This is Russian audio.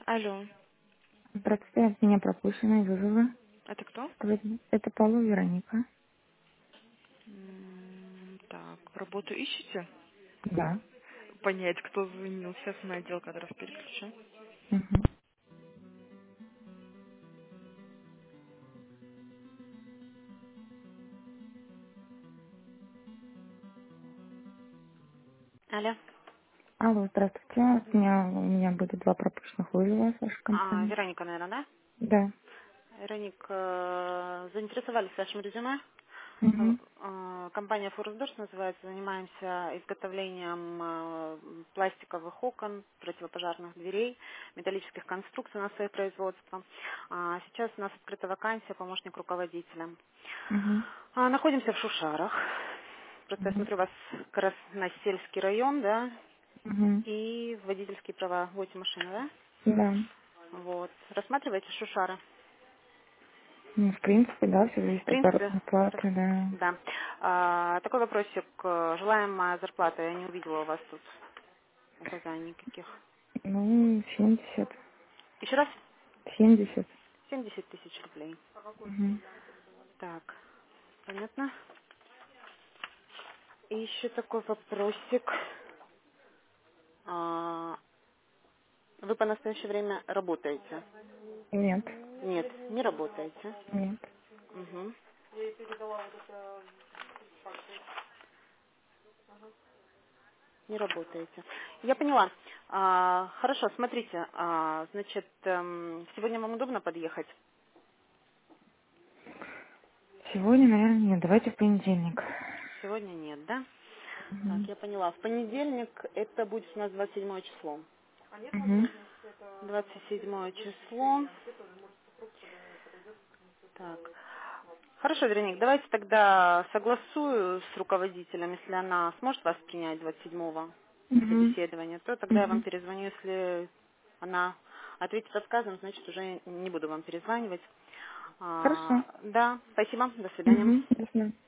Алло, Здравствуйте, от меня пропущенные вызовы это кто? сегодня. Это Павлова Вероника. Так, работу ищете? Да. Понять, кто звонил. Сейчас на отдел кадров переключу. Мгм. Алло. Алло, здравствуйте. У меня будет два пропущенных вызова с вашей компании. Вероника, наверное, Да. да? Вероник, заинтересовались вашим резюме? Угу. Компания Форсдорс называется. Занимаемся изготовлением пластиковых окон, противопожарных дверей, металлических конструкций на свое производство. Сейчас у нас открыта вакансия помощник руководителя. Угу. Находимся в Шушарах. Просто я Угу. смотрю, у вас как раз на сельский район, да, Угу. и водительские права, водите машину, да? Да. Вот. Рассматриваете Шушары? Ну, в принципе, да, все В зависит от принципе, зарплаты, да. да. Такой вопросик. Желаемая зарплата, я не увидела у вас тут указаний никаких. Ну, 70. Еще раз? 70. 70 тысяч рублей. Угу. Так, понятно. И еще такой вопросик. А, Вы по настоящее время работаете? Нет. Нет, не работаете. Нет. Мгм. Не работаете. Я поняла. Хорошо, смотрите, значит, сегодня вам удобно подъехать? Сегодня, наверное, нет. Давайте в понедельник. Сегодня нет, да? Так, Угу. я поняла. В понедельник это будет у нас 27 число. Угу. 27 число. Так. Хорошо, Вероник, давайте тогда согласую с руководителем, если она сможет вас принять 27-го на Угу. собеседование, то тогда я вам Угу. перезвоню, если она ответит отказом, значит, уже не буду вам перезванивать. Хорошо. Да, спасибо, до свидания. Угу. Ясно.